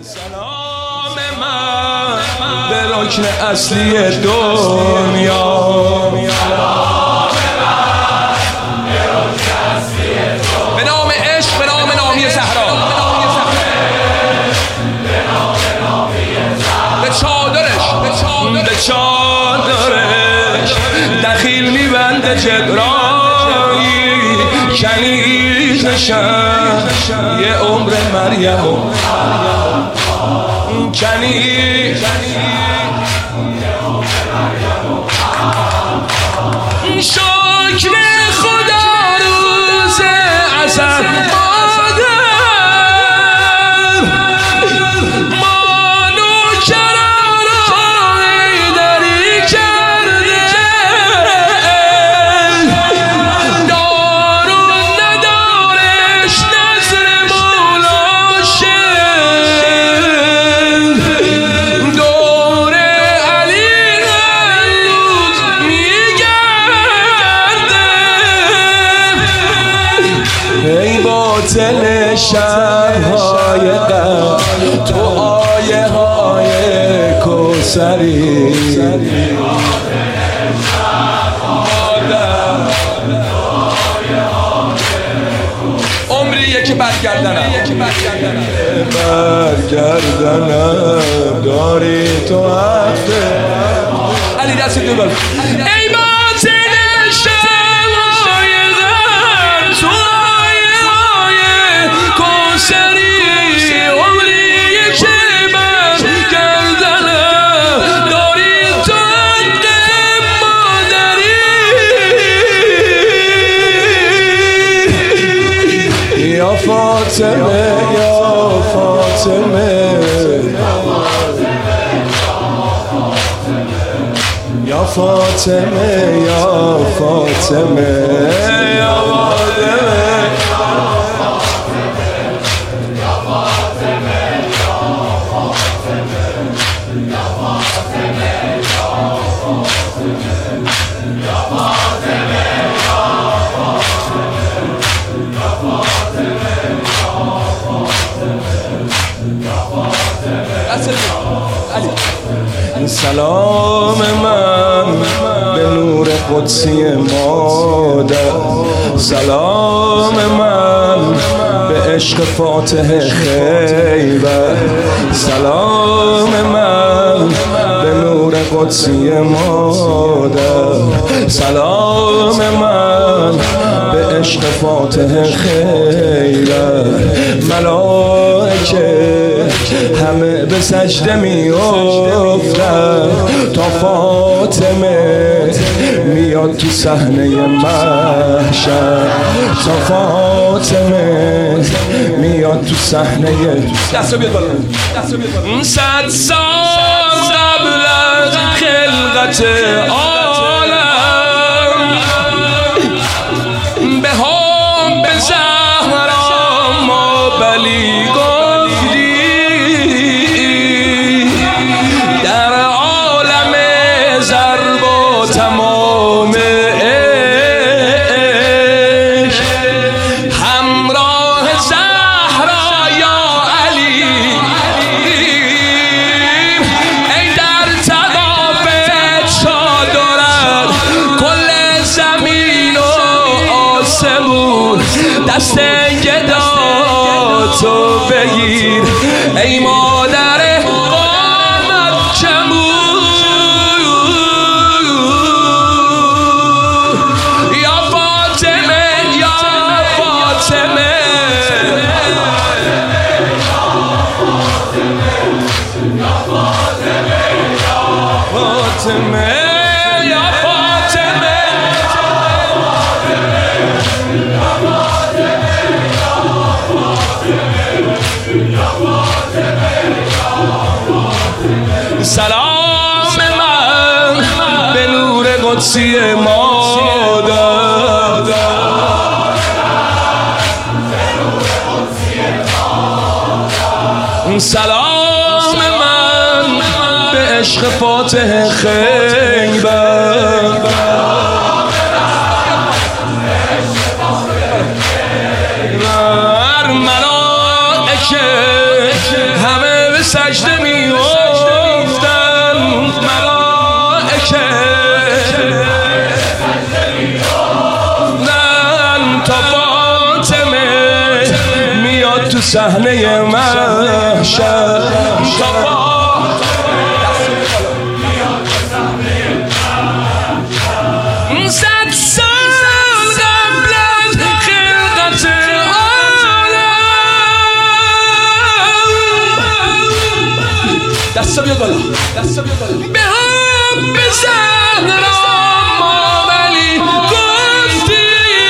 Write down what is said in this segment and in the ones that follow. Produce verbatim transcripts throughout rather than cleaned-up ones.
سلام من به رکن اصلی دنیا، به نام عشق، به نام نامی زهرا، به چادرش به چادرش دخیل میبنده جبرایی، کنیزشم یه عمر مریم و کنیز شکر خدا روز ازل باطل شب‌های غم، تو آیه های کوثری، عمریه که برگردنم برگردنم داری تو هفته علی دست دو بل. ای باطل شب‌های غم، تو فاطمه یا فاطمه یا فاطمه یا فاطمه یا سلام من به نور قدسی مادر، سلام من به عشق فاتح خیبر، سلام من به نور قدسی مادر، سلام من به عشق فاتح خیبر. ملائکه همه به سجده می افتن تا فاطمه میاد تو صحنه محشر، تا فاطمه میاد تو صحنه. دستو بیاد بالا، دستو بیاد بالا. صد سال قبل از خلقت عالم به هم به زهرا ما بلی دست گدا تو بگیر ای مادر قامت کمون، یا فاطمه یا فاطمه فاطمه سلام من به نور قدسی مادر، سلام من به عشق فاتح خیبر، ملائکه همه به سجده می افتن ملائکه نه تا فاطمه میاد تو صحنه محشر صد سال قبل از خلقت عالم دستا بیاد بالا دستا بیاد بالا به هم بزن را ما ولی گفتی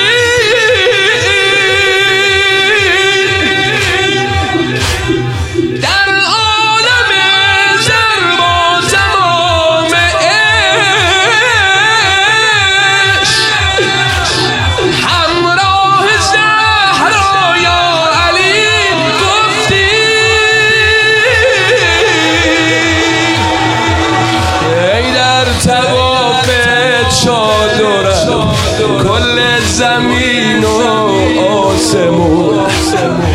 در عالم زر با تمام همراه زهرا یا علی گفتی ای در طواف چادرم کل زمین و آسمون